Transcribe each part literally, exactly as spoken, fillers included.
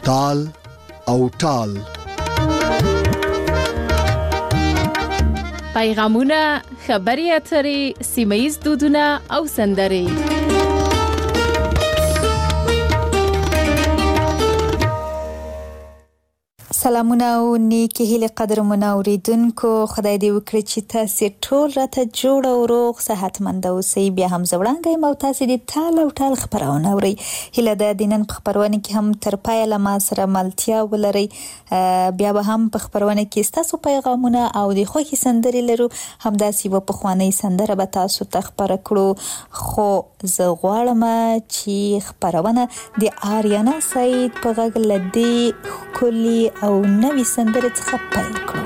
تال او ټال. پیغامونه، خبري اترې، سیمه‌ییز دودونه او سندرې. سلامونه او نیکی هیله قدرمن اوریدونکو، خدای دې وکړي چې تاسو ټول راته جوړ او روغ صحتمند اوسئ. بیا هم زوړانګې مو تاسو دې ټال او ټال خبرونه اوري. هیله ده د نن په خبرونه کې هم تر پایه له ما سره ملتیا ولرئ. بیا به هم په خبرونه کې تاسو پیغامونه او د خوښي سندرې لرو. همداسې و په خواني سندره به تاسو ته خبره کړو. خو زه غواړم چې خبرونه د آریانا سعید په غږ لدی کلی او نوې سندره څخه پیل کړو.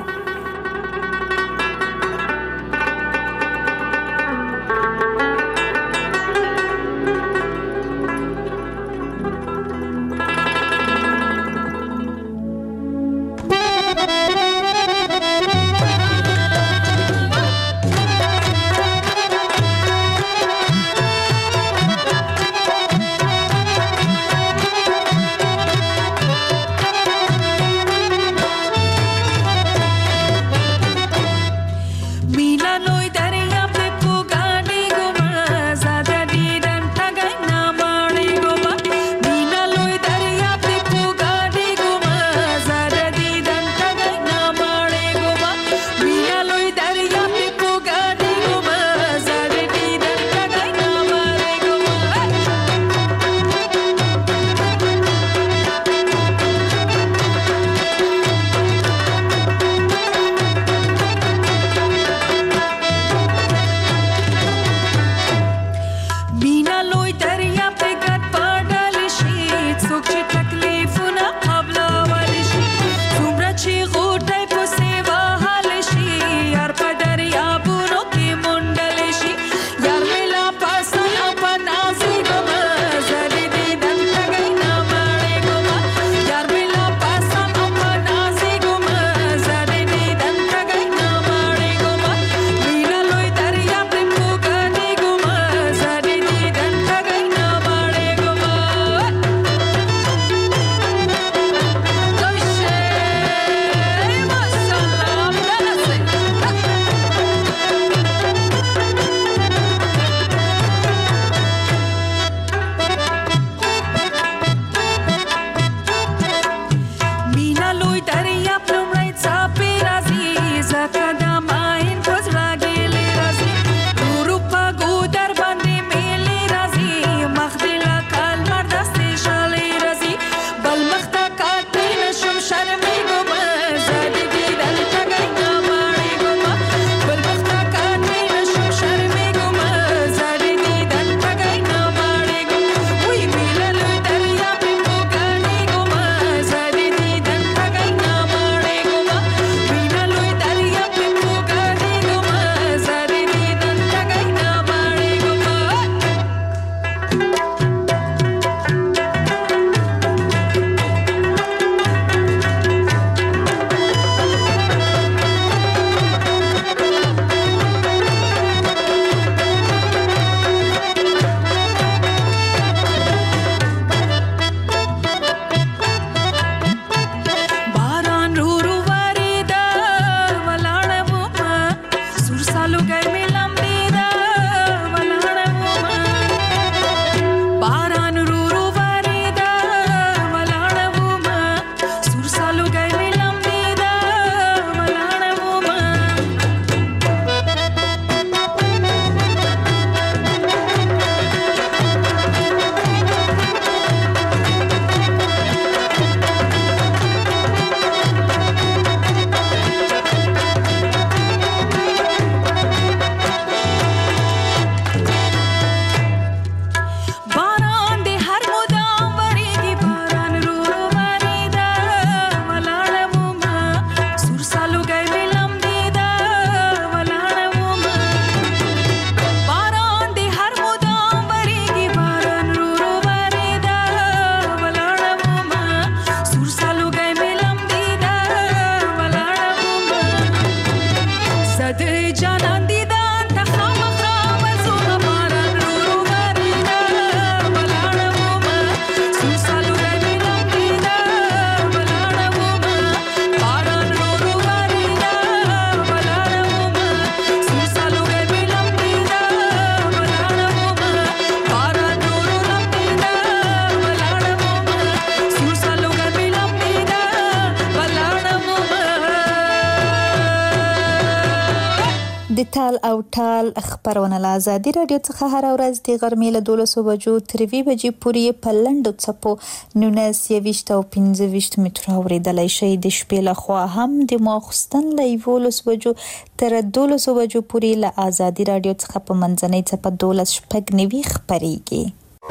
تال او ټال خبرونه له ازادي رادیو څخه هر ورځ د غرمې له دولسو بجو تر یوې بجې پورې په لنډو څپو نولس یویشت او پنځه ویشت متره اورېدلی شئ. د شپې له خوا هم د ماخوستن له یولسو بجو تر دولسو بجو پورې له ازادي رادیو څخه په منځنۍ څپه دولس شپږ نوي خپرېږي.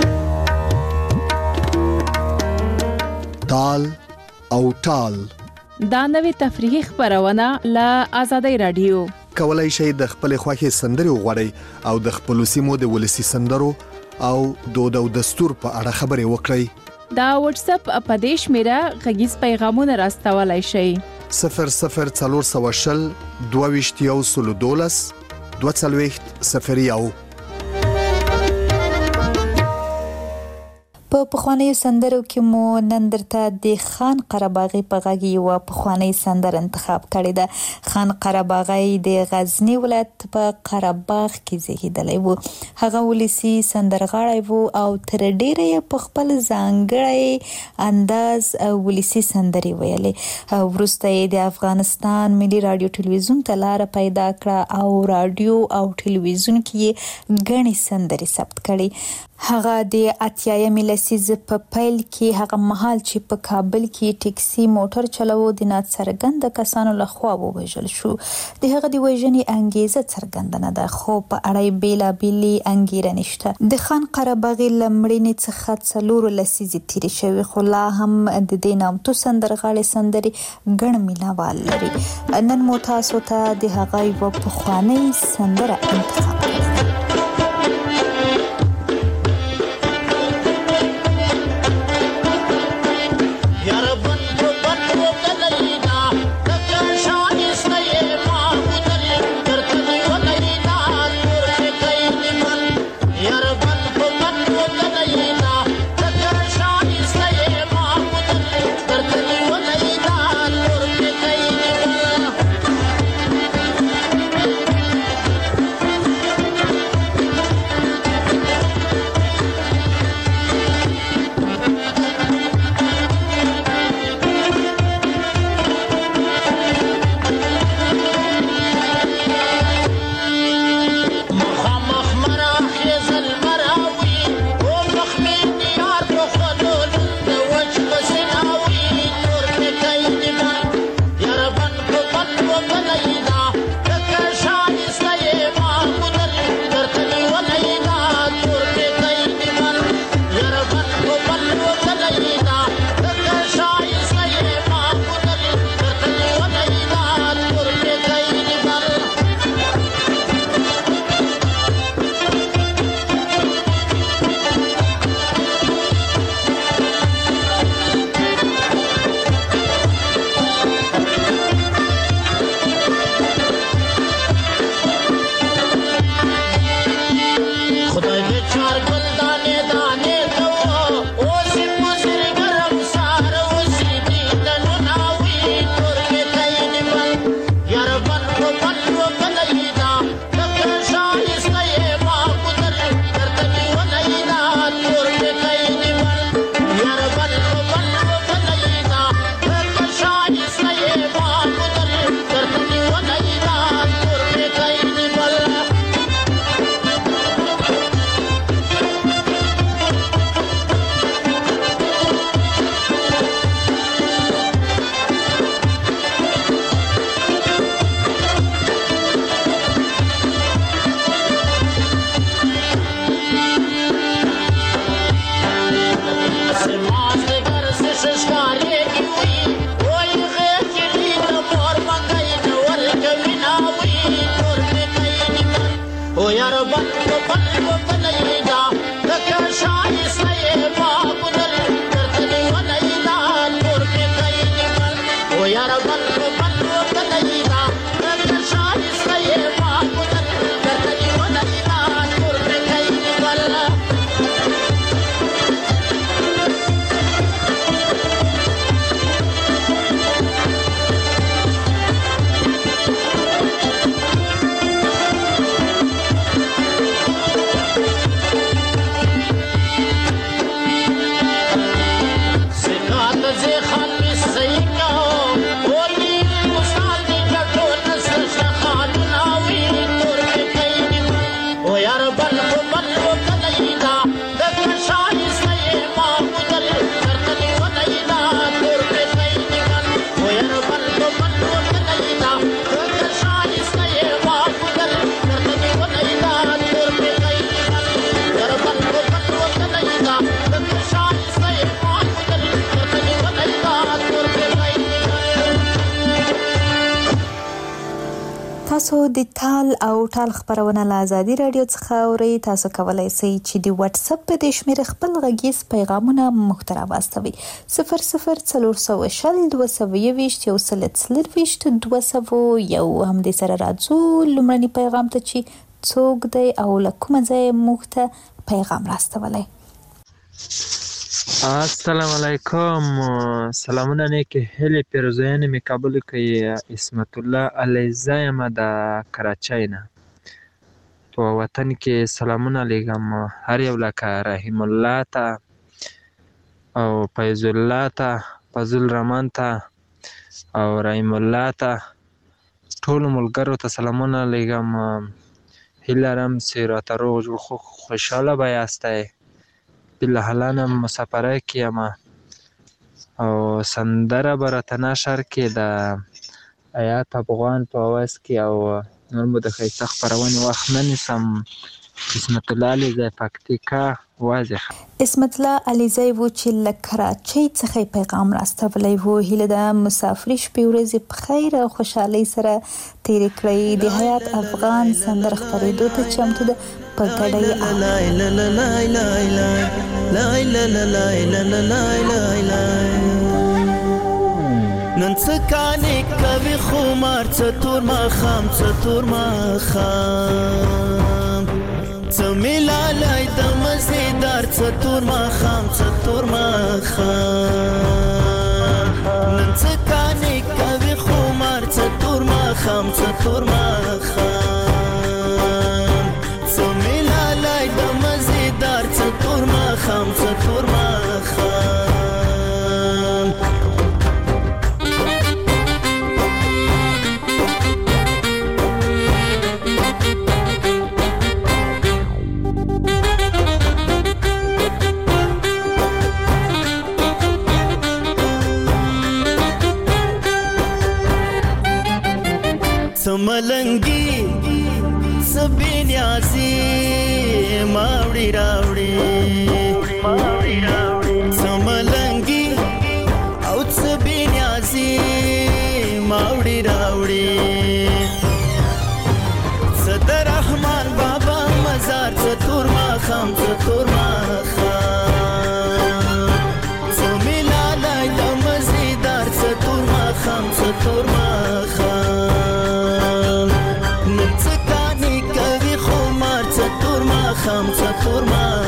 تال او ټال دا نوې تفریحي خبرونه له ازادي رادیو. کولای شئ د خپل خوښې سندرې وغواړئ او د خپل سیمو د ولسی سندرو او دود او دستور په اړه خبرې وکړئ. دا واتس اپ اپدیش میرا غږیز پیغامونه راستولای شئ. صفر صفر څلور سوه شل دوه ویشت یو سلو دولس دوه څلوېښت صفر یو. په پخوانیو سندرو کې مو نن درته د خان قرهباغي په غږ یوه پخوانۍ سندره انتخاب کړې ده. خان قرهباغي د غزنی ولایت په قرهباغ کې زیږیدلی و. هغه ولسی سندرغاړی و او تر ډیره یې په خپل ځانګړی انداز ولسی سندرې ویلې. وروسته یې د افغانستان ملي رادیو ټلویزیون ته لاره پیدا کړه او رادیو او ټلویزیون کې غني سندرې ثبت کړې. هغه د اتیایمې لسیزې په پیل کې هغه مهال چې په کابل کې ټیکسي موټر چلوو د ناڅرګنده کسانو لخوا ووژل شو. د هغه د وژنې انګیزه څرګنده ده خو په اړه یې بېلابېلې انګیرنې شته. د خان قرهباغي له مړینې څخه څلورو لسیزې تېرې شوې خو لا هم د دې نامتو سندرغاړې سندرې ګڼ مینوال لري. نن مو تاسو ته د هغه یوه پخوانۍ سندره انتخاب کړې ده. تاسو د تال او ټال خبرونه له ازادي رادیو څخه اورئ. تاسو کولی شئ چې د واتس اپ په دې شمېره خپل غږیز پیغامونه موږ ته راواستوئ. صفر صفر څلور سوه شل دوه سوه یوویشت یو سل څلرویشت دوه سوه یو. همدې سره راځو لومړني پیغام ته چې څوک دی او له کومه ځایه موږ ته پیغام راستولی. السلام علیکم. سلامونه نیکې هیلې پیرزویانې مې قبول کړئ. اسمت الله علیزی یم د کراچۍ نه. په وطن کې سلامونه لیږم هر یو لکه رحیم الله ته او فیض الله ته، فضل الرحمن ته او رحیم الله ته، ټولو ملګرو ته سلامونه لیږم. هیله لرم چې راته روغ جوړ خوشحاله به یاستی. بالحالانه مسافره کې یم او سندره به راته نشر کې د حیات افغان په اواز کې او نور مو د ښایسته خپرونې وخت نه نیسم. اسمت الله علیزی پکتیکا واضح. اسمت الله علیزی و چې له کراچۍ څخه پیغام راستولی و. هیله ده مسافري شپې ورځې په خیر او خوشحالۍ سره تېرې کړئ. د حیات افغان سندره خپرېدو ته چمتو ده په نن څه کانې کوي خمار څه تور ماښام څه تور ماښام څه ملالی د مزېدار څه تور ماښام څه تور ماښام نن څه کانې کوي خمار څه تور ماښام څه تور ماښام څه ملالی د مزېدار څه تور ماښام څه تور ماښام ملنګي سبي نیازي ماوړي راوړي سملنګي او سبي نیازي ماوړي راوړي صدر رحمان بابا مزار څتور ماښام څتور ماښام سملالای د مزیدار څتور ماښام څتور ماښام خام څتور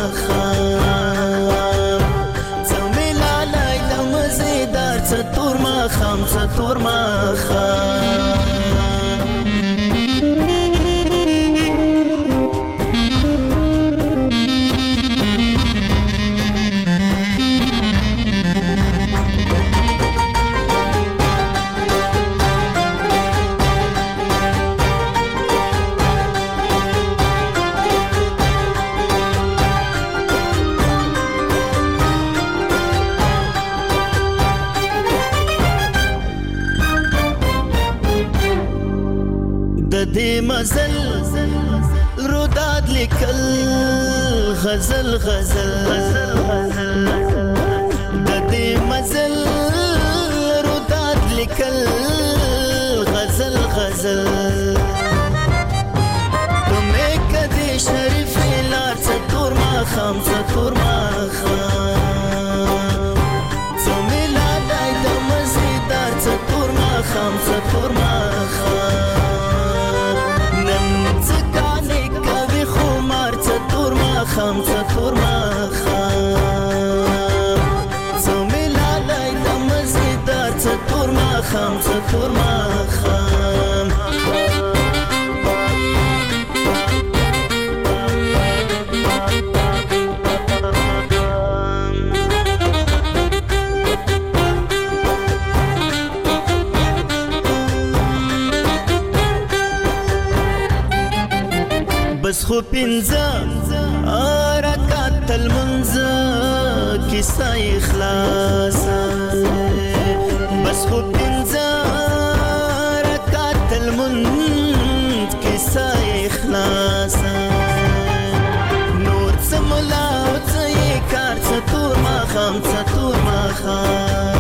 ماښام څه ملالی د مزېدار څتور ماښام څتور ماښام دې مزل روداد لیکل غزل غزل د دې مزل روداد لیکل غزل غزل تمه کدي شریف لار څتور ماښام څتور ماښام څمه لالای د مزیدار څتور ماښام څتور ماښام خام څتور ماښام څه ملالی د مزېدار څتور ماښام څتور ماښام بس خو پنځه رکعت المنځ کیسه اخلاص بس خو پنځه رکعت المنځ کیسه اخلاص نور څه ملا او څه یې کار څتور ماښام څتور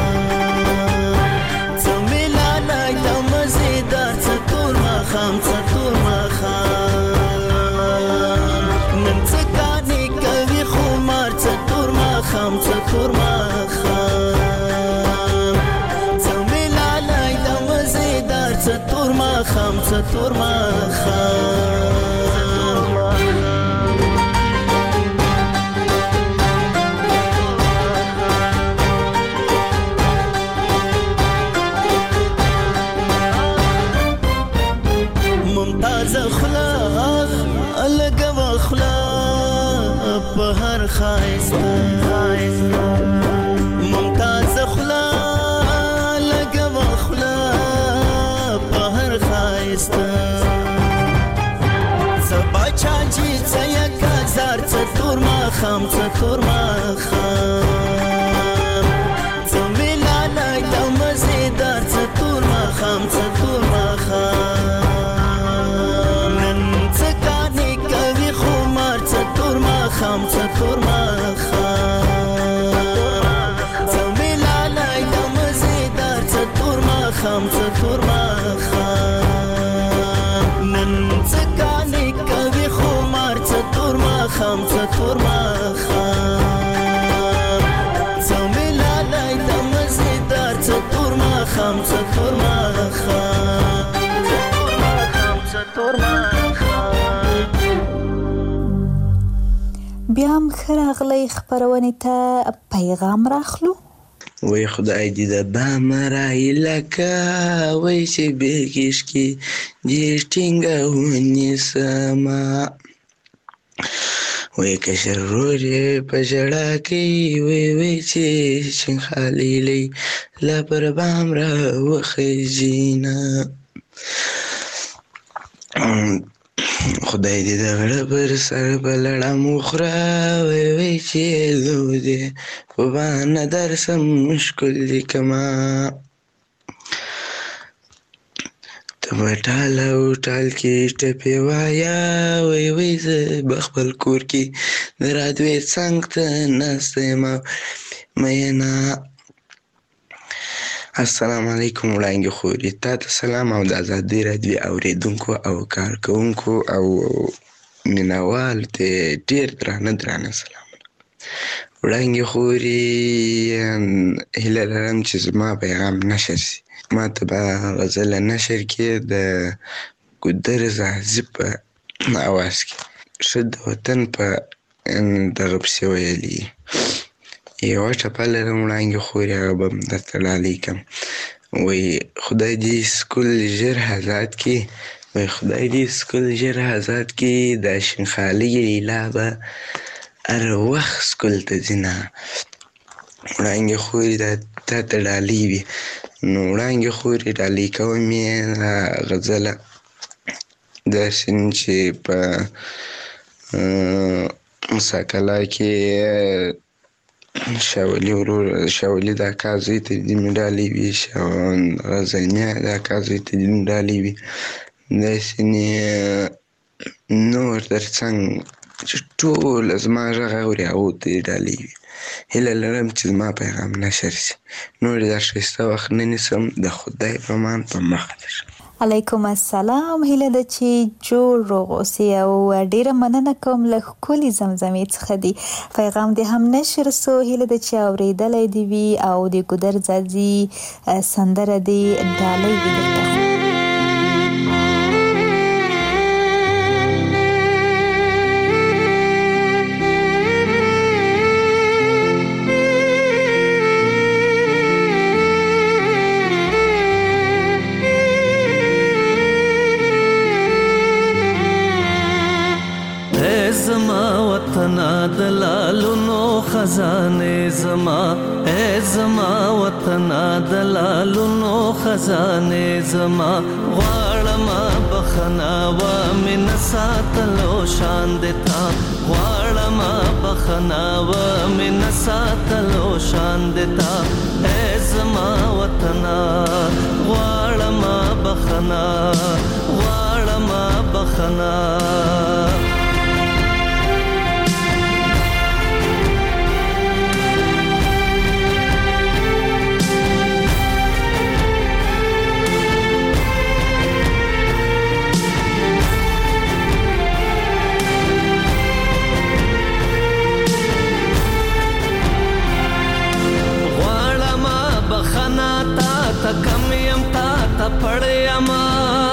ماښام څه ملالی د مزېدار څتور ماښام څتور خام څه تور ماښام څه مې لالی د مزېدار څه تور ماښام څه تور ماښام ممتازه خوله لګوه خوله په هر ښایسته ممتازه خوله لګوه خوله په هر ښایسته څه باچاجي څه یکازار څه تور ماښام څه تور ماښام څه مې لالی د مزېدار څه تور ماښام څه تور ماښام خام څه تور ماښام څه مې لالی د مزېدار څه تور ماښام څه تور ماښام نن څه کانې کوي خمار څه تور ماښام څه تور ماښام څه مې لالی د مزېدار څه تور ماښام څه تور ماښام څه تور ماښام بیا هم ښه راغلی خپرونې ته پیغام راخلو. وای خدای دې د بامه راایلکه وای چې بېګیش کې دې ټینګه ونیسمه وای کشر ورور یې په ژړا کوي وای وای چې چنخالېلی لا پر بام راوخیژینه خدای دې د غړه پر سر په لړم وخوره وای وای چې زه دې په بانه درسم ښکل لیکمه ته به ټال او ټال کې ټپې وایه وای وای زه به خپل کور کې د رادوې څنګ ته ناسته یمه مینه. السلام علیکم وړانګې خورې، تا ته سلام او د ازادۍ راډیو اورېدونکو او کارکوونکو او مینوالو ته ډېر درانه درانه سلامونه. وړانګې خورې، هیله لرم چې زما پیغام نشر شي. ما ته به غزله نشر کې د ګودر زاهزي په اواز کې ښه د وطن په دغه پسې ویلي یوه ټپه لرم وړانګې خورې، هغه به درته ډالۍ کړم. وایي خدای دې سکول ژر آزاد کړي، وایي خدای دې سکول ژر آزاد کړي، دا شینخالۍ لیلا به هر وخت سکول ته ځینه. وړانګې خورې دا تا ته ډالۍ وي. نو وړانګې خورې ډالۍ کوم یې دا غزله داسې چې په مساکله کې شاولي ورور شاولي د اکا زوی ته دې مې ډالۍ وي، غزلمیا د اکا زوی ته دې مې ډالۍ وي. داسې نور تر څنګ چې ټول زما غږ اوري هغو ته دې ډالۍ وي. هیله لرم چې زما پیغام نشر شي. نور دا ښایسته وخت نه نیسم، د خدای په امان په مخه درشم. علیکم السلام، هیله ده چې جوړ روغ اوسې او ډیره مننه کوم له ښکلې زمزمې څخه دی. پیغام دې هم نشر سو، هیله ده چې اورېدلی دې وي او د ګودر زاهزي سندره دې ډالۍ وي درته. دلالونو خزانه زما، اے زما وطنا دلالونو خزانه زما، غواړم بخنا و من ساتلو شان دتا، غواړم بخنا و من ساتلو شان دتا، اے زما وطنا غواړم بخنا غواړم بخنا. تا کم یم تا تا پړیما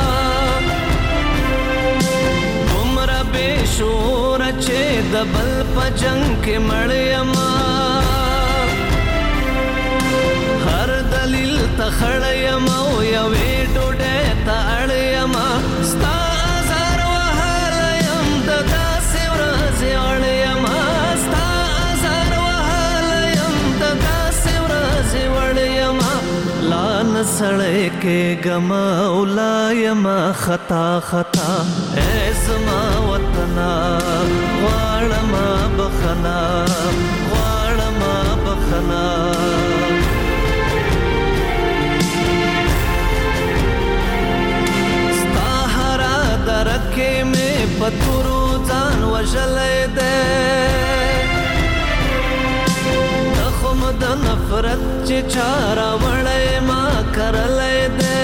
عمره بے شور چې د بل په جنگ کې مړیما هر دلیل ته خړیما او یوې ډوډۍ ته اړیما ستا آزار وهلی یم د داسې ورځې اړیما ستا آزار وهلی یم د داسې ورځې وړیما لا نه سړی کېږم او لا یمه خطا خطا ای زما وطنه غواړمه بخښنه غواړمه بخښنه ستا هره درد کې مې په تورو ځان وژلی دی تخم د نفرت چې چا راوړی ما کرلی دی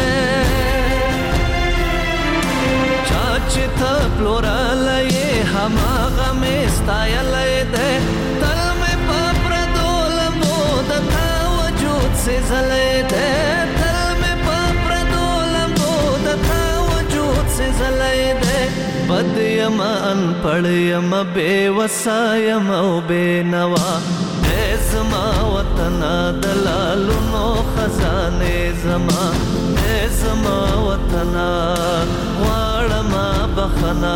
چا چې ته پلورلی یې هماغه مې ستایلی دی تل مې په پردو لمبو د تا وجود سېزلی دی تل مې په پردو لمبو د تا وجود سېزلی دی بد یم انپړ یم بې وسه یم او بې نوا ای زما وطنه د لالونو خزانې زما ای زما وطنه غواړمه بخښنه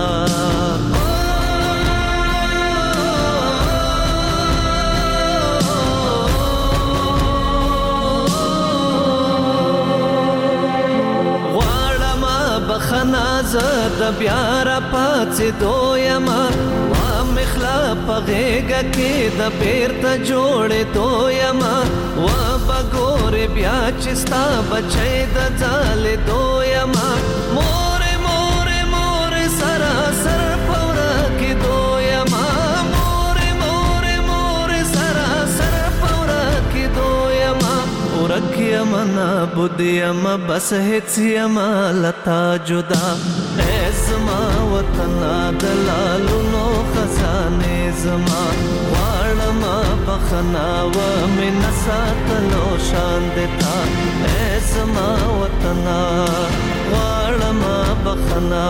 غواړمه بخښنه زه د بیا راپاڅېدو یمه مخلا په غېږه کې د بیرته جوړېدو یمه و به ګورې بیا چې ستا بچی د ځالېدو یمه مورې مورې مورې سراسر په ورکېدو یمه مورې مورې مورې سراسر په ورکېدو یمه ورک یمه نابود یمه بس هېڅ یمه له تا جدا ای زما وطنه د لالونو خزانې زما غواړمه بخښنه ومې نه ساتلو شان د تا ای زما وطنه غواړمه بخښنه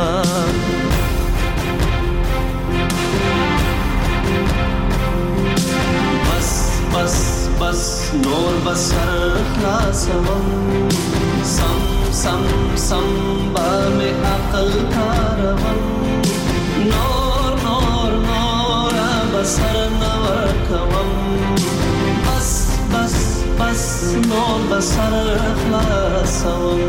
بس بس بس نور بسر خلاصوم سم سم سم با میں عقل کاروم نور نور نور بسر نور کوم بس بس بس نور بسر خلاصوم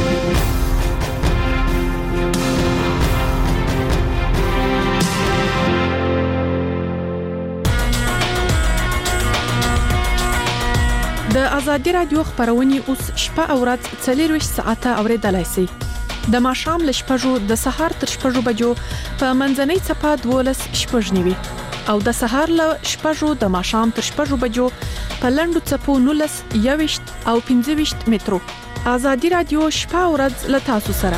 د ازادي رادیو خبرونه اوس شپه او ورځ څلورویشت ساعته اوریدلای شئ د ماښام له شپږو د سهار تر شپږو بجو په منځنۍ چپه دولس شپږ نیوي او د سهار له شپږو د ماښام تر شپږو بجو په لنډو چپو نولس یويشت او پنځه ویشت مترو ازادي رادیو شپه او ورځ له تاسو سره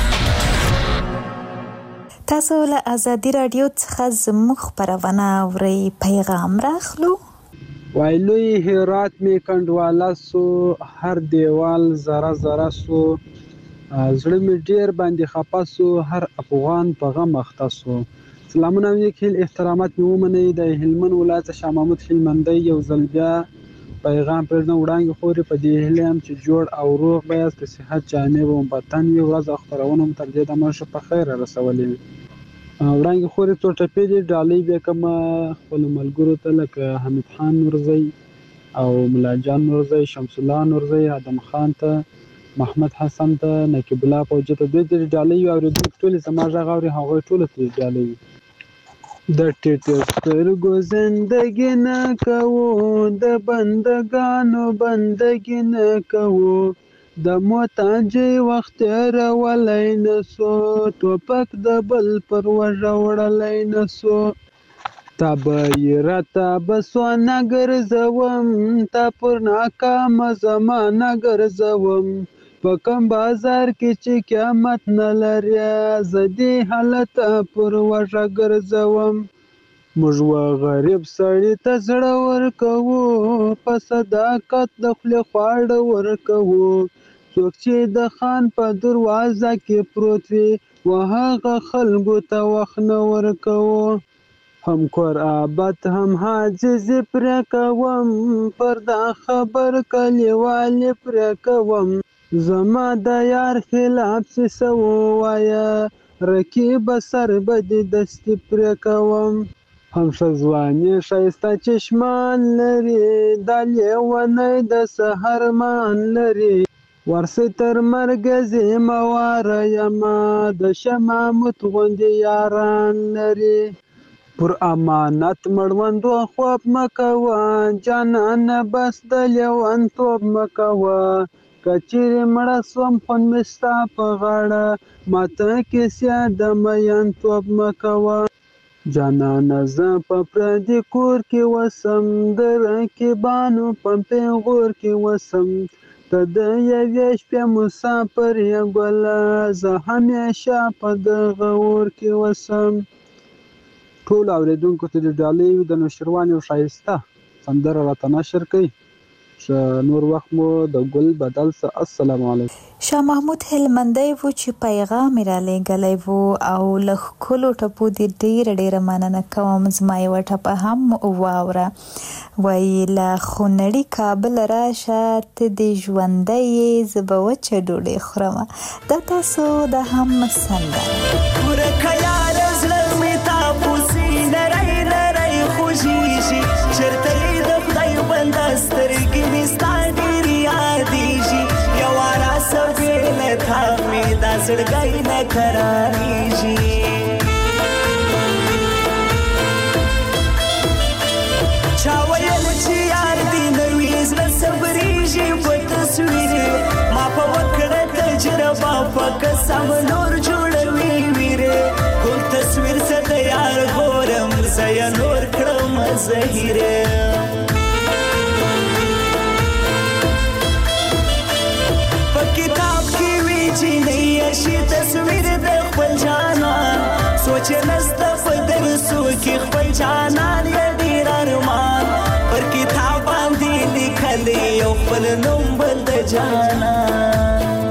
تاسو له ازادي رادیو څخه زموږ خبرونه اورئ پیغام راخلو وایلوی هرات می کندواله سو هر دیوال زره زره سو زړه می ډیر باندې خپه سو هر افغان په غم اخته سو سلامونه وکیل احترامات می ومنئ د هلمند ولایت شاه محمود هلمندی یو ځل بیا پیغام پرېږدم وړاندې خورې په دې هیله یم چې جوړ او روغ به یاست که صحت جامع به مو په تن وي ورځ او خپرونه مو تر دې دمه ښه په خیره رسولې وي وړاندې خورې څو ټپې دي ډالۍ به کوم خپلو ملګرو ته لکه حمید خان نورزی او ملا جان نورزی شمس الله نورزی ادم خان ته محمد حسن ته نقیب الله فوجي ته دوی دې ډالۍ وي اورېدونکي ټولې زما غږ اوري هغوی ټولو ته ډالۍ وي د ټیټو سترګو زندګي نه کوو د بندګانو بندګي نه کوو د محتاجۍ وخت تېرولی نه سو ټوپک د بل پر وژه وړلی نه سو تا به یې راته بسونه ګرځوم تا پر ناکامه زمانه ګرځوم په کوم بازار کې چې قیامت نه لري زه دې هلته پر وژه ګرځوم موږ و غریب سړي ته زړه ورکوو په صداقت د خولې خواړه ورکوو څوک چې د خان په دروازه کې پروت وي و هغه خلکو ته وخت نه ورکوو هم کور آباد هم حاجزې پرې کوم پر دا خبر کلیوالې پرې کوم زما د یار خلاف چې څه ووایه رقیب سر به دې دستي پرې کوم هم ښه ځواني ښایسته چشمان لري دا لیونی د سحر مان لري ورسې تر مرګه زه مواره یمه د شمامت غوندې یاران لري پر امانت مړوندو خوب مه کوه جانانه بس د لیونتوب مه کوه که چیرې مړه سوم خوند مې ستا په غاړه ماته کیسې د میینتوب مه کوه جانانه زه په پردي کور کې وسم د رقیبانو په پیغور کې وسم ته د یوې شپې مسافر یې ګله زه همیشه په دغه اور کې وسم ټولو اورېدونکو ته د ډالۍ د نوشیروان یو ښایسته سندره راته نشر کوي نور وخت مو د ګل بدل څه السلام علیکم شاه محمود هلمندی و چې پیغام را لېږلی و او له ښکلو ټپو دې ډېره ډېره مننه کوم زما یوه ټپه هم واوره وایي له خونړي کابل راشه ته دې ژوندی یې زه به وچه ډوډۍ خورمه دا تاسو د هم سندره ورکه یاره زړه مې تاپوسي نری نری خوږېږي چېرته یې د خدای بنده سترګې مې ستا ډېرې یادېږي یوه راسه بې له تا مې دا زړګی نه کرارېږي چا ویل چې یار دې نه وي زړه صبرېږي په تصویر ما په وکړه تجربه په قسم نور جوړوي ویرې ټول تصویر څه د یار ګورم زه یې نور کړم زهیره شي تصویر د خپل جانان سوچ نسته په درسو کې خپل جانان یې ډېر ارمان پر کتاب باندې لیکلی یو خپل نوم بل د جانان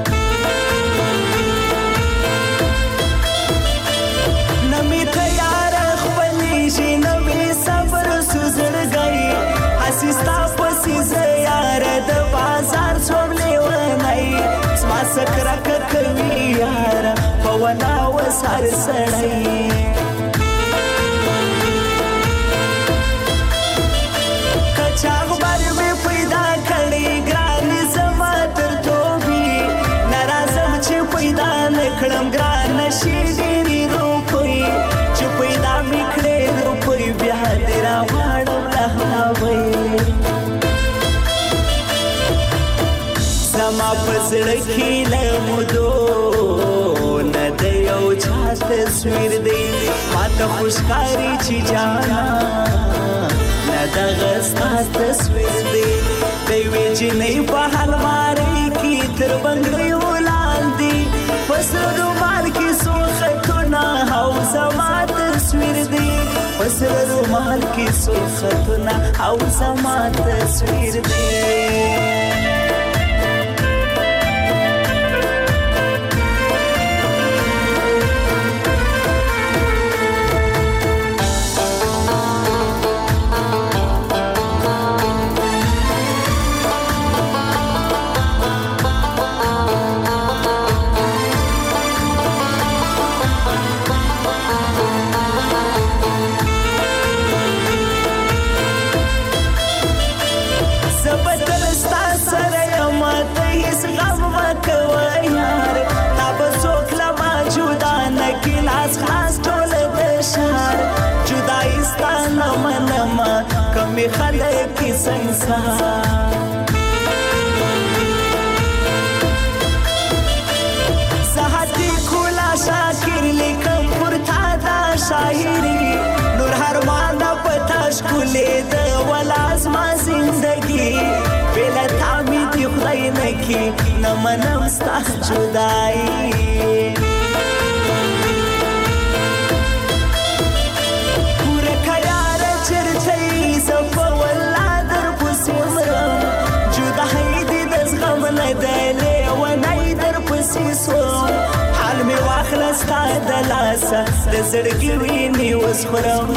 نه مې تیاره خپلېږي نه مې صبر سو زړګی هسې ستا پسې زه یاره د بازار څوم لیونی زما سکرکه کوي یاره په ونه اوس هر سړی که چاغبر مې پیدا کړی ګرانې زما تر توبې نه راځم چې پیدا نه کړم ګرانه شي ډېرې روپۍ چې پیدا مې کړې روپۍ بیا دې راغواړم له هغوی زما په زړه کې له مودو نه د یو چا تصویر دی ماته خوشکاري چې جانا نه دغه ستا تصویر دی د یوې جینۍ په المارۍ کې تر بنګړیو لاندې په سره رومال کې څو خطونه او زما تصویر دی په سره رومال کې څو خطونه او زما تصویر دی کمی خلق کی سنسار ساحتی کولا شاکر لیکم پرتا دا شاعری نور هر مانا پتاش کلی دا ولاز ما زندگی بیلا تامی دی خدای نکی نمنم ستا جدائی دلی ون ستا د لاسه د زړګي وینې اوس خورم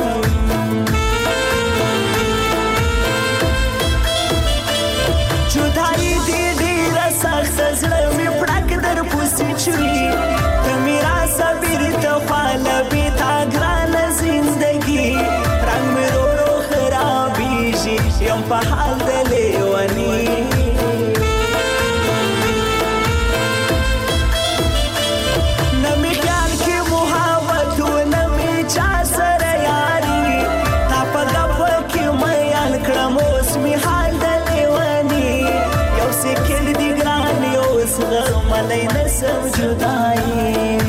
جدایي دې ډېره سخته زړه مې پړک در پسې چوي ته مې راسه بېرته خواله بې تا ګرانه زندګي رنګ مې رو رو خرابېږي یم په حال د لیوني ملای نسم جدائی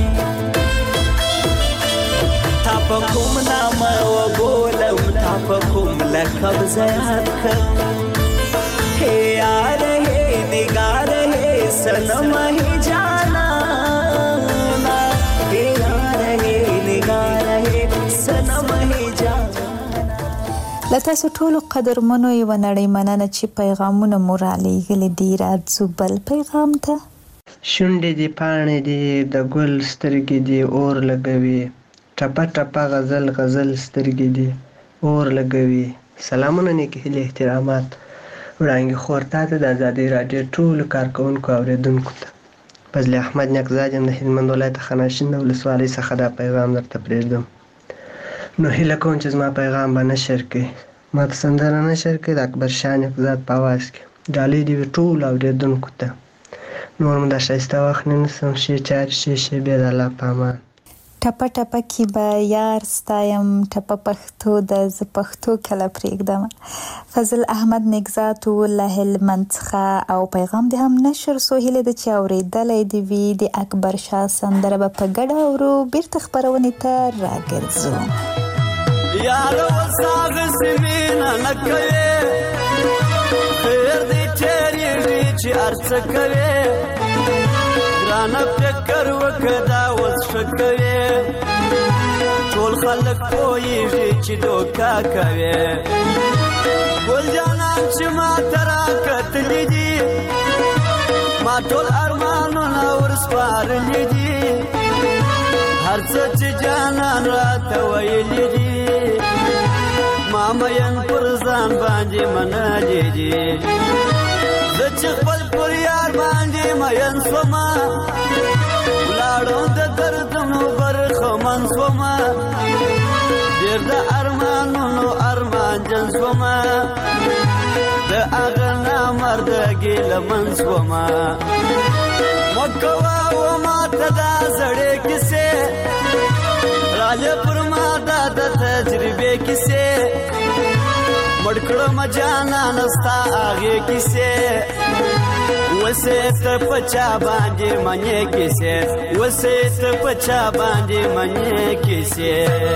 تا پا کوم نام و بولم تا پا کوم لکب زیاد کم ہے یار ہے نگار ہے سنم ہی جانا ہے یار ہے نگار ہے سنم ہی جانا له تاسو ټولو قدرمنو یوه نړۍ مننه چې پیغامونه مو رالیږلي دي راځو بل پیغام ته شونډې دې پاڼې دې د ګل سترګې دې اور لګوي ټپه ټپه غزل غزل سترګې دې اور لګوي سلامونه نیکې هیلې احترامات وړانګې خور تا ته د ازادۍ راډیو ټولو کارکوونکو اورېدونکو ته فضل احمد نیکزاد یم د هلمند ولایت خاناشین د ولسوالۍ څخه دا پیغام درته پرېږدم نو هیله کوم چې زما پیغام به نشر کړي ما ته سندره نشر کړي د اکبر شاه نیکزاد په اواز کې ډالۍ دې وي ټولو اورېدونکو ته نور مو دا ښایسته وخت نه نیسم ښې چارې ښې شېبې د الله په امان ټپه ټپه کې به یار ستایم ټپه پښتو د زه پښتو کله پرېږدم فضل احمد نیکزاد و له هلمند څخه او پیغام دې هم نشر سو هیله ده چې اورېدلی دې وي د اکبر شاه سندره به په ګډه اورو بیرته خپرونې ته راګرځو یاره وساغسې مینه نه کوې خیر دې تېرېږي چې هر څه کوې ګرانه فکر وکړه دا اوس ښه کوې ټول خلک پوهېږي چې دوکه کوې ګل جانان چې ما ته راکتلي دي ما ټول ارمانونه ورسپارلي دي هر څه چې جانان راته ویلي دي ما مین پر ځان باندې منلي دي زه چې خپل پر یار باندې مین شومه ولاړم د دردونو برخمن شومه ډېر د ارمانونو ارمانجن شومه د هغه نامرده ګیلمن شومه مه کوه و ماته دا زړې کیسې راځه پر ما دا د تجربې کیسې مړ کړم جانانه ستا هغې کیسې وسې ته په چا باندې منې کیسې وسې ته په چا باندې منې کیسې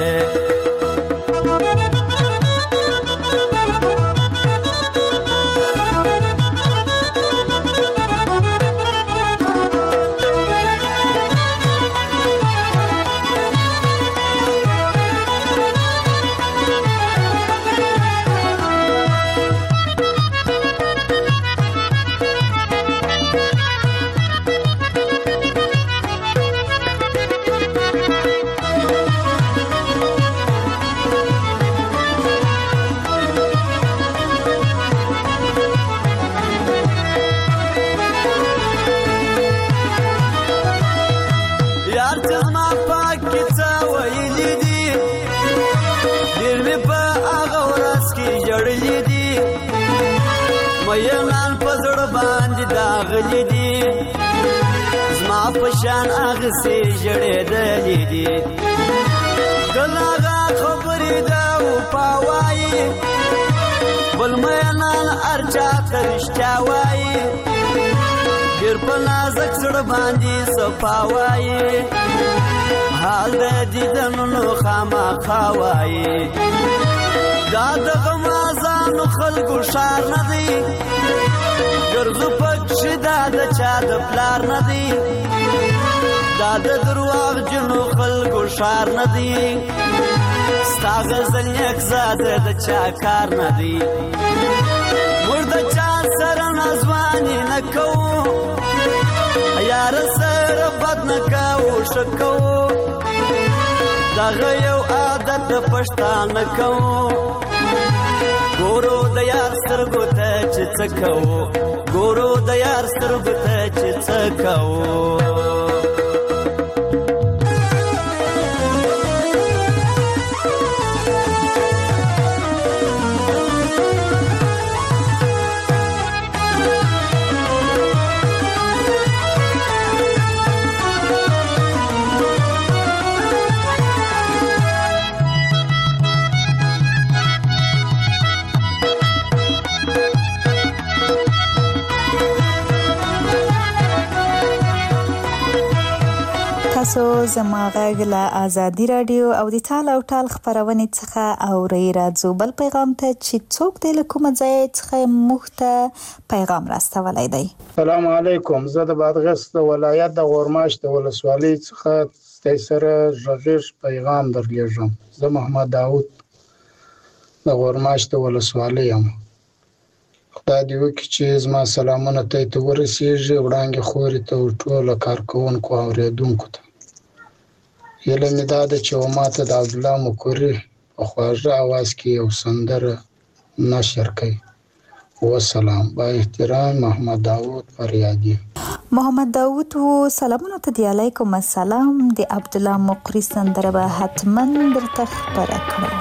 شان اغسې ژړېدلې دي ګل هغه خبرې ده وفا وایي بل مینان هر چاته رښتیا وایي ډېر په نازک زړه باندې صفا وایي حال د دیدنونو خامخا وایي دا د غمازانو خلکو ښار نه دی ګرځو پکښې دا د چا د پلار نه دی دا د درواغجنو خلکو ښار نه دی ستا غزل نیکزاده د چا کار نه دی موږ د چا سره نازواني نه کوو یاره سره بد نه کوو ښه کوو دغه یو عادت د پښتانه کوو ګورو د یار سترګو ته چې څه کوو ګورو د یار سترګو ته چې څه کوو تاسو زما غږ له آزادي رادیو او د ټال او ټال خبرونې څخه اورئ. راځو بل پیغام ته چې څوک د کومه ځای څخه موږ ته پیغام راستولی دی. السلام علیکم. زه د بادغیس د ولایت د غورماش د ولسوالۍ څخه ستاسو سره غږیز پیغام درلیږم. زه محمد داوود د غورماش د ولسوالۍ یم. خدای دې وکړي چې زما سلامونه ته ته ورسیږي وړاندې خوري ته ټول کارکونکو او اوریدونکو ته. هیله مې دا ده چې ماته د عبدالله مکوري په خواږه اواز کې یو سندره نشر کړي. والسلام. با احترام محمد داوود فریادی. محمد داوود و سلامونه ته دی. علیکم السلام. د عبدالله مقری سندره به حتما درته خبره کړم.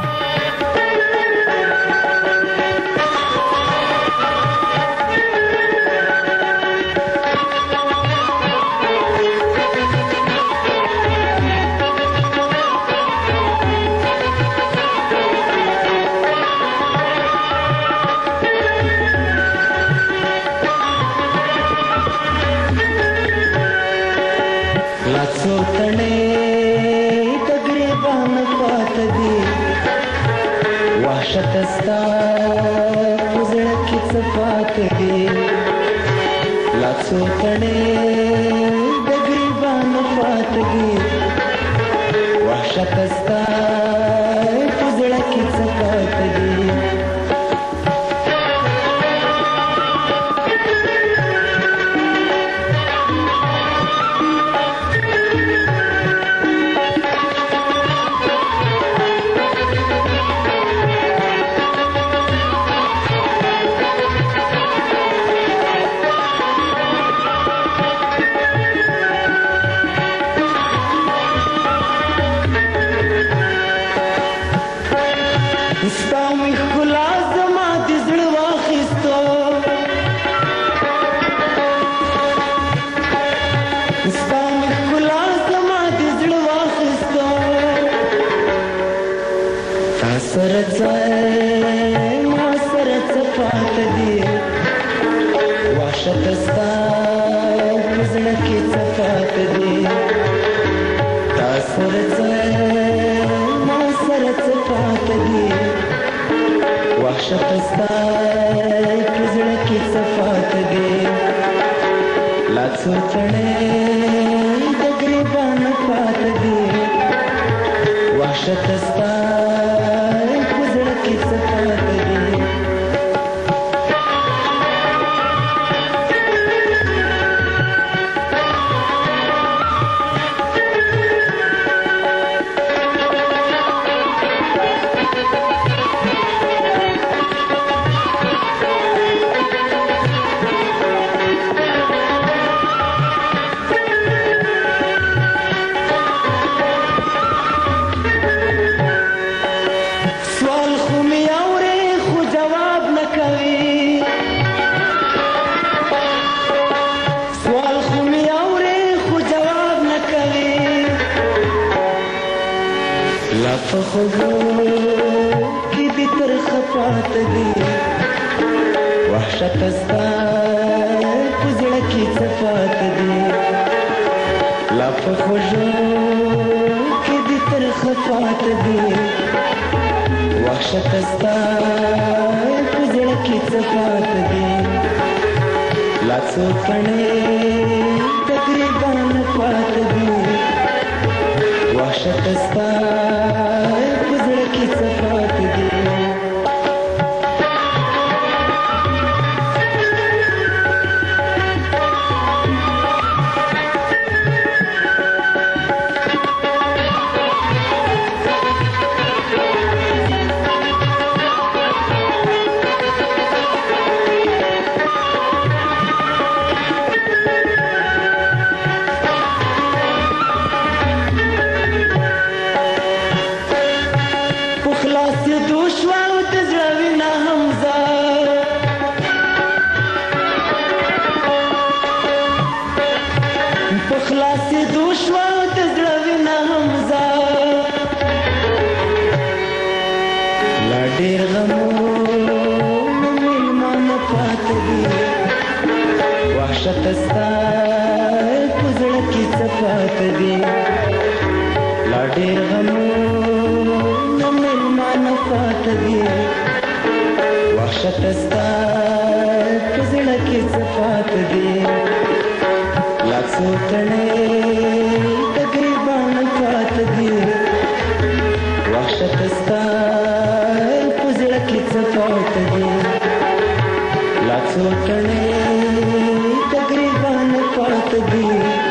وحشت ستا په زړه کې څه پاته دي لا ډېر غمونه مېلمانه پاته دي وحشت ستا په زړه کې څه پاته دي لا څو تڼۍ د ګریبانو پاته دي وحشت ستا په زړه کې څه پاته دي لا څو تڼۍ د ګریبانو پاته دي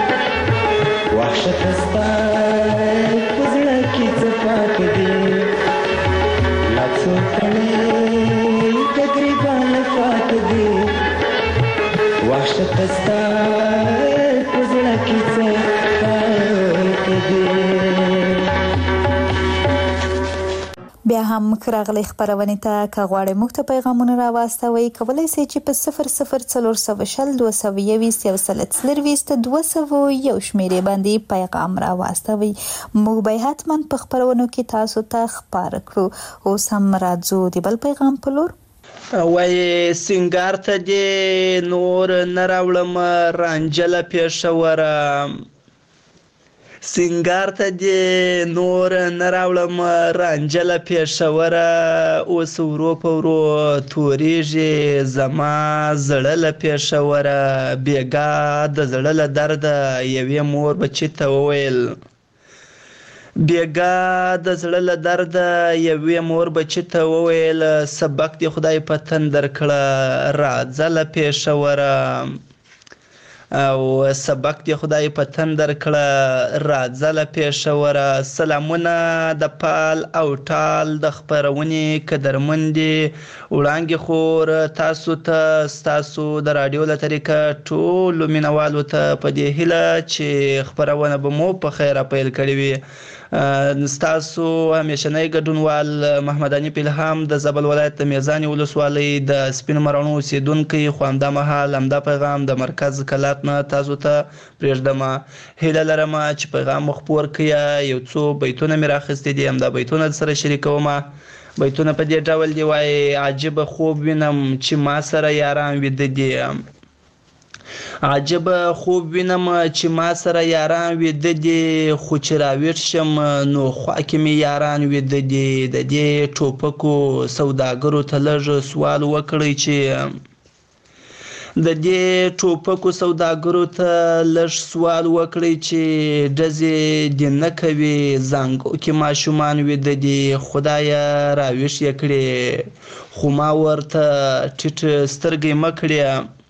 وحشت ستا په زړه کې څه پاته دي لا څو تڼۍ د ګریبانو پاته دي وحشت ستا په زړه کې څه پاته دي. بیا هم راغلی خپرونې ته که غواړئ موږ ته پیغامونه راواستوئ کولی سئ چې په صفر صفر څلور سوه شل دوه سوه یویست یو سل څلرویست دوه سوه یو شمېرې باندې پیغام راواستوئ. موږ به یې حتما په خپرونو کې تاسو ته خپاره کړو. اوس هم راځو د بل پیغام په لور. وایي سینګار ته دې نور نه راوړم رانجله پېښوره سینګار ته دې نور نه راوړم رانجله پېښوره اوس ورو په ورو تورېږي زما زړه له پېښوره بېګا د زړه له درده یوې مور بچي ته وویل بېګا د زړه له درده یوې مور بچي ته وویل سبق دې خدای په تندر کړه راځه له پېښوره او سبق دې خدای په تندر کړه راځه له پېښوره. سلامونه د پال او ټال د خپرونې قدرمندې وړانګې خور تاسو ته ستاسو د راډیو له طریقه ټولو مینوالو ته په دې هیله چې خپرونه به مو په خیره پیل کړې وي. ستاسو همیشنی ګډونوال محمد حنیف الهام د زابل ولایت د میزانې ولسوالۍ د سپینو مراڼو اوسېدونکی خو همدا مهال همدا پیغام د مرکز کلات نه تاسو ته پرېږدم. هیله لرم چې پیغام مو خپور کړئ. یو څو بیتونه مې راخیستي دي همدا بیتونه سره شریکوم. بیتونه په دې ډول دي وایي عجیبه خوب وینم چې ما سره یاران ویده دي عجب خوب وینم چې ما سره یاران ویده دي خو چې راویښ شم نو خوا کې مې یاران ویده دي. د دې ټوپکو سوداګرو ته لږ سوال وکړئ چې د دې ټوپکو سوداګرو ته لږ سوال وکړئ چې ډزې دې نه کوي زانګو کې ماشومان ویده دي خدایه راویښ یې کړې خو ما ورته ټیټ سترګې مه کړې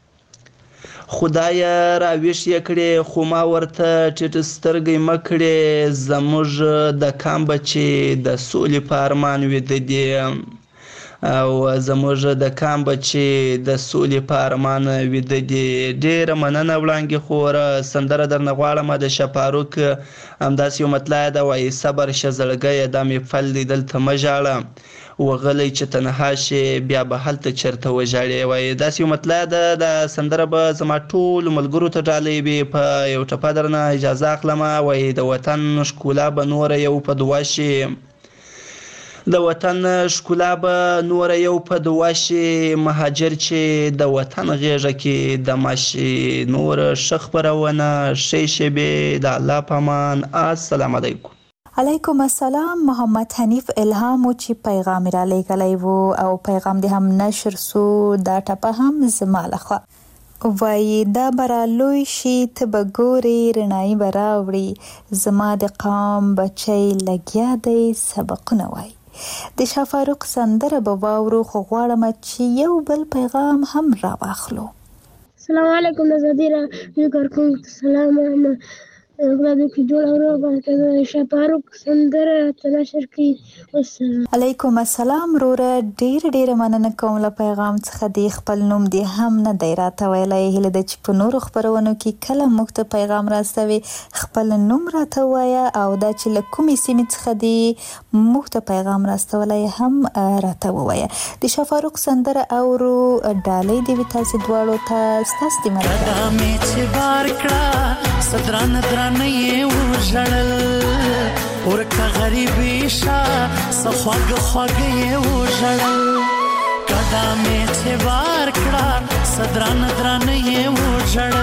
خدایه راویښ یې کړې خو ما ورته ټیټ سترګې مه کړې زموږ د کام بچې د سولې په ارمان ویده دي او زموږ د کام بچې د سولې په ارمان ویده دي. ډېره مننه وړانګې خوره سندره درنه غواړم د شپاروک همداسې یو مطلع ده وایي صبر شه زړګیه دا مې پل دی دلته مه ژاړه وغلی چې تنها شي بیا به هلته چېرته وژاړې. وایي داسې یو مطلع ده دا سندره به زما ټولو ملګرو ته ډالۍ وي. په یو ټپه درنه اجازه اخلم. وایي د وطن ښکلا به نوره یو په دعا شي د وطن ښکلا به نوره یو په دعا شي مهاجر چې د وطن غېږه کې دمه شي. نوره ښه خپرونه ښې شېبې د الله په امان. السلام علیکم. علیکم السلام. محمد حنیف الهام چې پیغام را لېږلی و او پیغام دې هم نشر سو دا ټپه هم زما لخوا وایي دا به رالوی شي ته به ګورې رڼایي به راوړي زما د قام بچی لګیا دی سبقونه وایي. د شاه فاروق سندره به واورو خو غواړم چې یو بل پیغام هم را واخلو. السلام علیکم د ازادي راډیو کارکونکو ته سلام وایم. خدای دې کې جوړ او روغ باندې شاه فاروق سندره ته نشر کړي. والسلام علیکم السلام. وروره ډېر ډېر مننه کوم له پیغام څخه. د خپل نوم دې هم نه دی راته ویلی. هیله ده چې په نورو خپرونو کې کله موږ ته پیغام راستوي خپل نوم راته ووایه او دا چې له کومې سیمې څخه دې موږ ته پیغام راستولی هم راته ووایه. د شاه فاروق سندره اورو ډالۍ دې وي تاسې دواړو ته. ستاسو د مرکه نه یې وژړل ورکه غریبي شه څه خواږه خواږه یې وژړل قدم یې چې بار کړه څه درانه درانه یې وژړل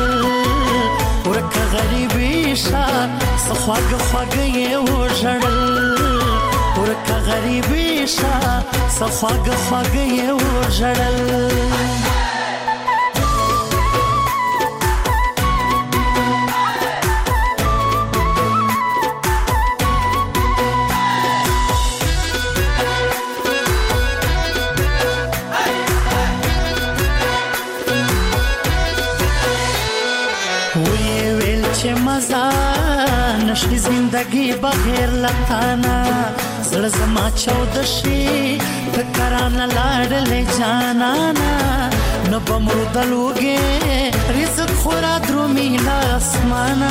خواږه خواږه یې وژړل ورکه غریبي شه څه خواږه خواږه یې وژړل نشي زندگی بغیر لتانا زړه زما چود شي فکرانه لاړلې جانانا نه بمرو دلوګې رزق خورا درومي لاسمانا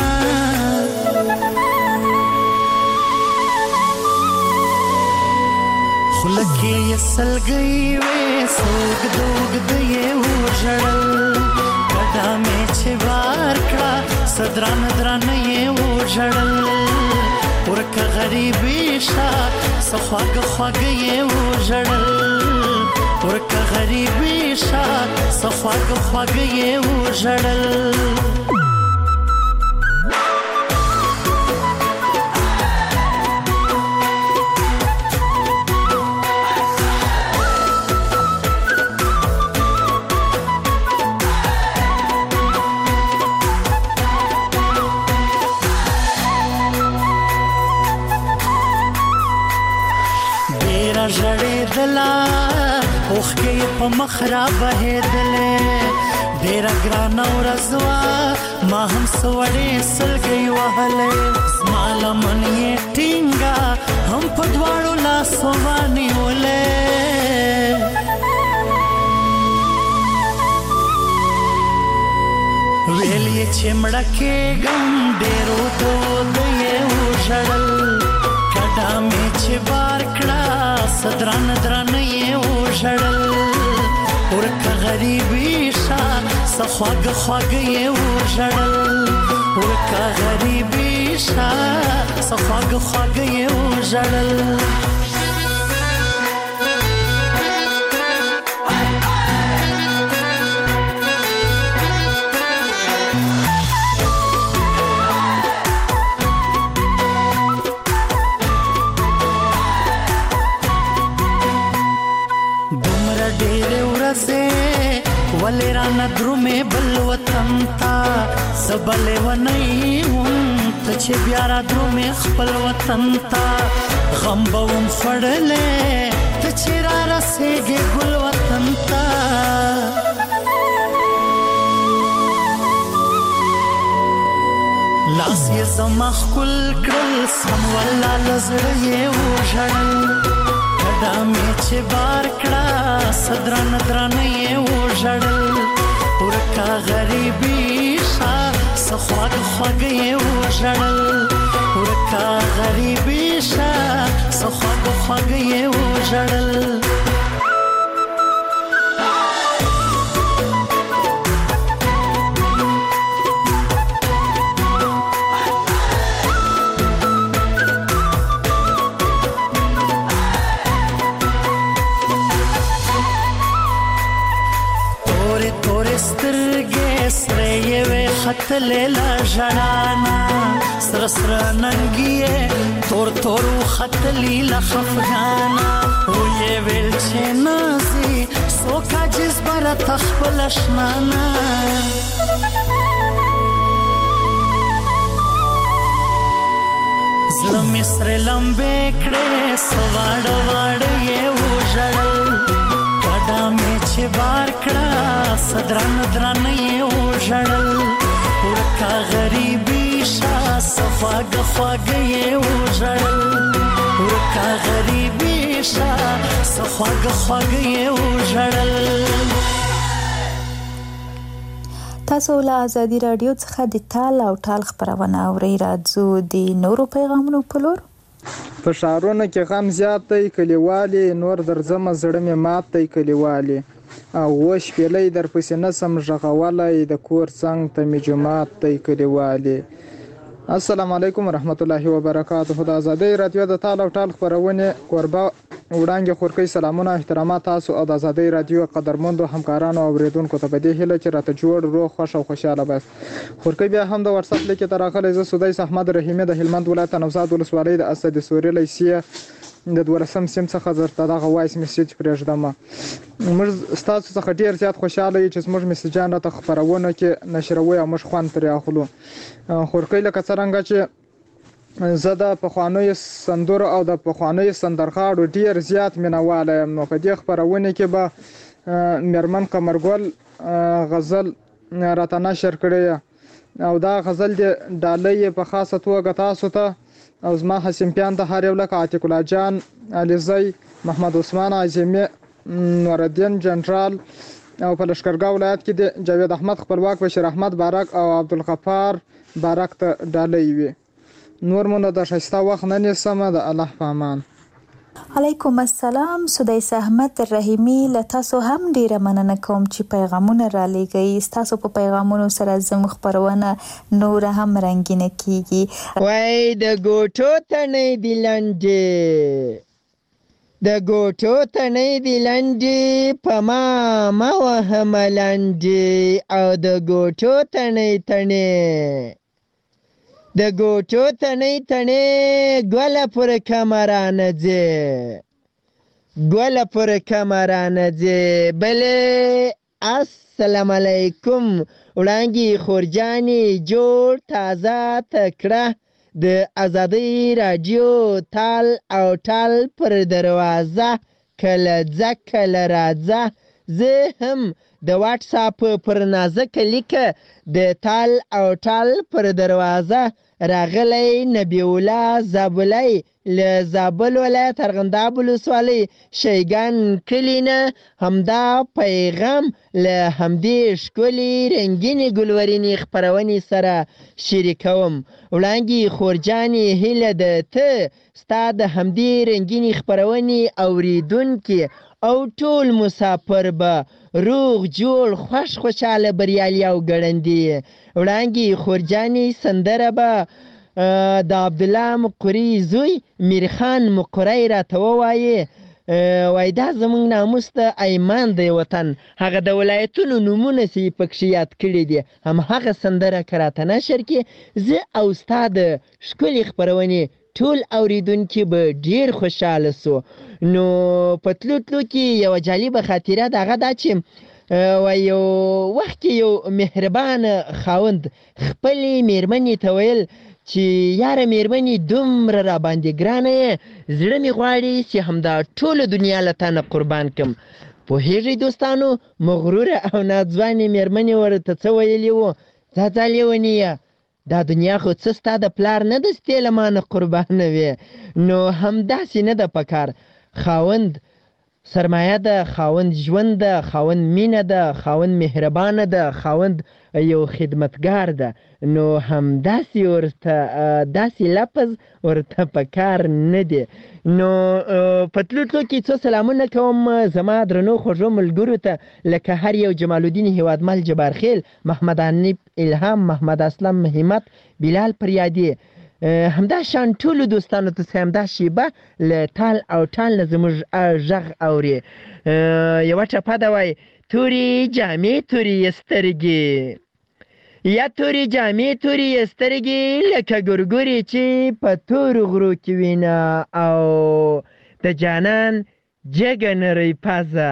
خلکې یې سلګي وې سوګ دوګ دې وژړل کډا مې چې وار کړه صدران دران یې وژړل ورکه غریبي شه څه خواږه خواږه یې وژړل ورکه غریبي شه څه خواږه خواږه یې وژړل ژړېدله اوښکې یې په مخ را بهېدلې ډېره ګرانه ورځ وه ما هم څه وړې سلګۍ وهلې زما لمن یې ټینګه هم په دواړو لاسو ونیولې ویل یې چې مړه کېږم ډېرو دود یې وژړل کډا مې چې بار کړه صدران دران یې وژړل ورکه غریبي شه څه خواږه خواږه یې وژړل ورکه غریبي شه څه خواږه خواږه یې وژړل ولې رانه درومې بل وطن ته زه بلې ونی وم ته چې بیا را درومې خپل وطن ته غم به وم خوړلی ته چې را رسېږې ګل وطن ته لاس یې زما ښکل کړل سم والله له زړه یې وژړل کډا مې چې بار کړه صدران درانه یې وژړل ورکه غریبي شه څه خواږه خواږه یې وژړل ورکه غریبي شه څه خواږه خواږه یې وژړل ختلې لا ژړانا سره سره ننګي تور تور ختلې لا خفغانا وې ویل چې نازي سوکا جس بر تخپل شنانا زلم سره لمبه کړې سواړ واړ یې وژړل کډا مې چې بار کړه صدران دران یې وژړل ورکه غریبي شه څه خواږه خواږه یې وژړل ورکه غریبي شه څه خواږه خواږه یې وژړل تاسو له ازادي رادیو څخه د تال او ټال خبرونه اورئ راځو د نورو پیغامونو په لور په ښارونو کې غم زیات دی کلیوالي نور درځمه زړه مې مات دی کلیوالي او وش پیلې در پسې نسم ژغولای د کور څنګ ته می جماعت دی کلیوالي السلام علیکم ورحمت الله وبرکاته د ازادي رادیو د تال او ټال خبرونه کوربه وړانګې خورکۍ سلامونه احترامات تاسو او د آزادۍ رادیو قدرمندو همکارانو او اورېدونکو ته په دې هیله چې راته جوړ روغ خوښ او خوشحاله باست. خورکۍ بیا هم د واتساپ لیک ته راغلی. زه سدیس احمد رحیمي د هلمند ولایت نوزاد ولسوالۍ د اسد سوري لیسې د دولسم سیم څخه درته دغه وایس میسیج پرېږدم. موږ ستاسو څخه ډېر زیات خوشحاله یو چې زموږ میسیجان راته خپرونه کې نشروي او موږ خوند ترې اخلو. خورکۍ لکه څرنګه چې زه د پخوانیو سندرو او د پخوانیو سندرغاړو ډېر زیات مینهواله یم، نو په دې خپرونې کې به میرمن قمرګل غزل راته نشر کړی او دا غزل د ډالۍ په خاصه توګه تاسو ته او زما حسینپیان ته هر یو لکه عتیق الله جان، علیزی، محمد عثمان عظیمي، نورالدین جنرال او په لښکرګاه ولایت کې د جاوید احمد خپلواک، بشیر احمد بارک او عبدالغفار بارک ته ډالۍ وي. نور مو نه د ښایسته وخت نه نیسم. د الله په امان. علیکم السلام. سدیس احمد رحیمي له تاسو هم ډیره مننه کوم چې پیغامونه را لېږئ. ستاسو په پیغامونو سره زموږ خپرونه نور هم رنګینه کیږي. وای د ګوټو تڼۍ دي لنډې، د ګوټو تڼۍ دي لنډې، په ما مه وهمه لنډې، او د ګوټو تڼۍ تڼۍ د ګوټو تڼۍ تڼۍ ګوله پر کمرانه ځې، ګوله پر کمرانه ځې. بلې السلام علیکم وړانګې خورجانې جوړ تازه تکړه د آزادۍ راډیو تال او ټال پر دروازه کله ځه کله راځه. زه هم د واټساپ پر نازکه لیکه د تال او ټال پر دروازه راغلی نبی الله زابلی له زابل ولایت ارغنداب ولسوالۍ شیګان کلي نه همدا پیغام له همدې ښکلې رنګینې ګلورینې خپرونې سره شریکوم. وړانګې خورجانې هیله ده ته ستا د همدې رنګینې خپرونې اوریدونکي او ټول مسافر به روغ جوړ خوش خوشحاله بریالي او ګړندي. وړانګې خورجانې سندره به د عبدالله مقري زوی میرخان مقری راته ووایې. وای دا زموږ ناموس د ایمان دی وطن، هغه د ولایتونو نومونه چې پکښې یاد کړي دي همهغه سندره که راته نشر کړي، زه او ستا د ښکلې خپرونې ټول اوریدونکي به ډېر خوشحاله سو. نو په تلو تلو کې یوه جالبه خاطره د هغه دا چې وای یو وخت کې یو مهربان خاوند خپلې مېرمنې ته ویل چې یاره مېرمنې دومره را باندې ګرانه یې، زړه مې غواړي چې همدا ټوله دنیا له تا نه قربان کړم. پوهېږئ دوستانو مغروره او ناځوانې مېرمنې ورته څه ویلي وو؟ ځه ځه لیونیه، دا دنیا خو څه ستا د پلار نه ده چې ته له ما نه قربانه وې. نو همداسې نه ده پکار. خاوند سرمایه ده، خاوند ژوند ده، خاوند مینه ده، خاوند مهربانه ده، خاوند یو خدمتګار ده. نو همداسې ورته داسې لفظ ورته پکار نه دی. نو په تلو تلو کې څو سلامونه کوم زما درنو خوږو ملګرو ته، لکه هر یو جمال الدین هیوادمل جبارخیل، محمد حنیف الهام، محمد اسلم همت، بلال پریادي، همدا شان ټولو دوستانو ته چې همدا شیبه له تال او ټال نه زموږ غږ اوري. یوه ټپه ده وایي تورې جامې تورې سترګې، یا تورې جامې تورې سترګې لکه ګورګورې چې په تورو غرو کې وینه، او د جانان جګه نرۍ پزه،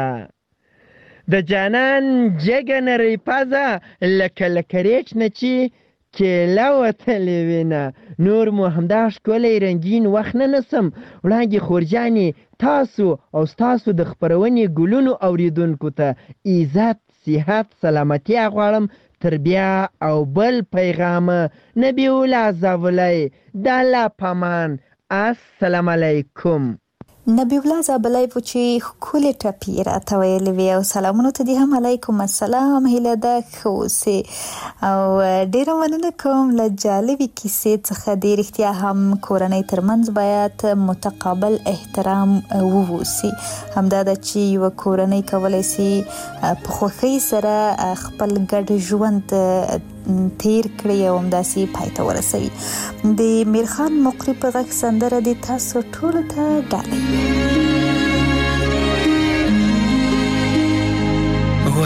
د جانان جګه نرۍ پزه لکه له کریټ نه چې کیله وتلې وینه. نور مو همدا ښکلی رنګین وخت نه نسم. وړانګې خورجانې تاسو او ستاسو د خپرونې ګلونو اوریدونکو ته عزت، صحت، سلامتیا غواړم. تر بیا او بل پیغام نبی الله زابلی د الله په امان. السلام علیکم. نبی الله زابلی و چې ښکلې ټپې راته ویلې وې او سلامونو ته دې هم علیکم السلام هیله ده ښه اوسې. او ډېره مننه کوم له جالبې کیسې څخه. د رښتیا هم کورنۍ ترمنځ باید متقابل احترام ووسي. همدا ده چې یوه کورنۍ کولی سي په خوښۍ سره خپل ګډ ژوند تیر کړی او همداسې پای ته ورسوي. د میرخان مقری په غږ سندره دې تاسو ټولو ته ډالۍ.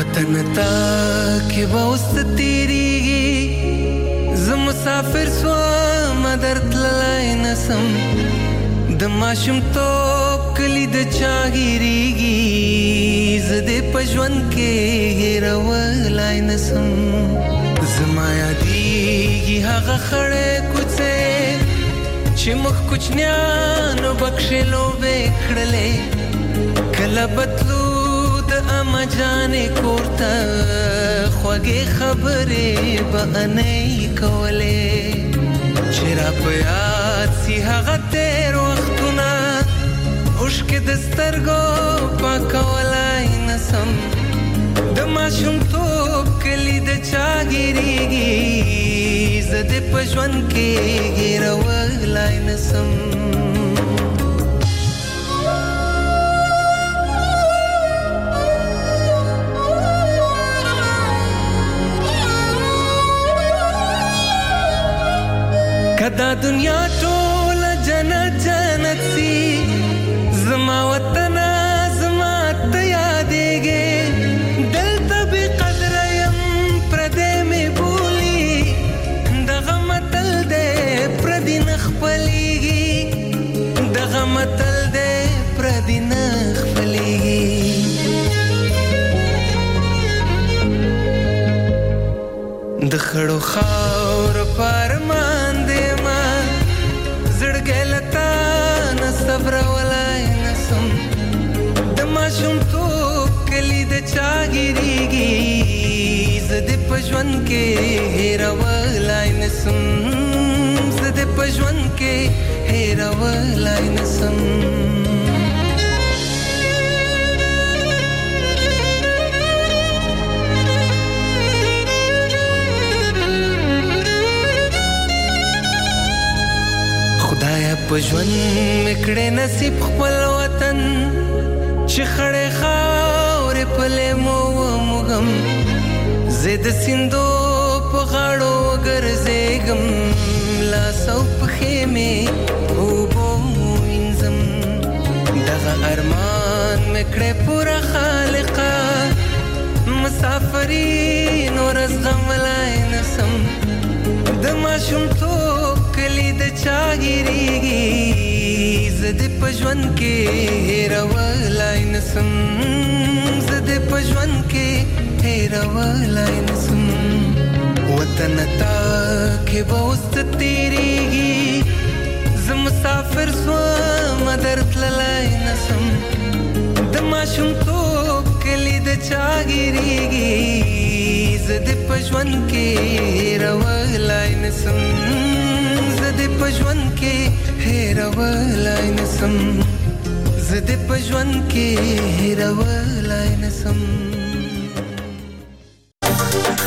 وطن تا کې به اوس تیریږي زه مسافر سوم در تللی نسم د ماشومتوب کلي د چا هېرېږي زه دې په ژوند کې هېرولی نسم زما یادېږي هغه خړې کوڅې چې موږ کوچنیانو بکښې لوبې کړلې کله بتلو د اما جانې کور ته خوږې خبرې به انۍ کولې چې را په یاد سي هغه تېر وختونه اوښکې د سترګو پاکولی نسم د ماشومتوب کلي د چا هېرېږي زه دې په ژوند کې هېرولی نسم دا دنیا ټول جنت جنت سی زما وطن زما ته یادېږي دلته بې قدره یم پردی مې بولي دغه متل دی پردي نه خپلېږي دغه متل دی پردي نه خپلېږي د خړو خاورو په ارمان صبرولی نسم د ماشومتوب کلي د چا هېرېږي زه دې په ژوند کې هېرولی نسم زه دې په ژوند کې هېرولی نسم په ژوند مې کړې نصیب خپل وطن چې خړې خاورې په لیمو وموږم زه د سیندو په غاړو وګرځېږم لاس او پښې مې اوبو وینځم دغه ارمان مې کړې پوره خالقه مسافري نور زغملی نسم د ماشومتوب کلي د چا هېرېږي زه دې په ژوند کې هېرولی نسم زه دې په ژوند کې هېرولی نسم وطن تا کې به اوس تېرېږي زه مسافر سوم در تللی نسم د ماشومتوب کلي د چا هېرېږي زه دې په ژوند کې هېرولی نسم زه دې په ژوند کې هېرولی نسم زه دې په ژوند کې هېرولی نسم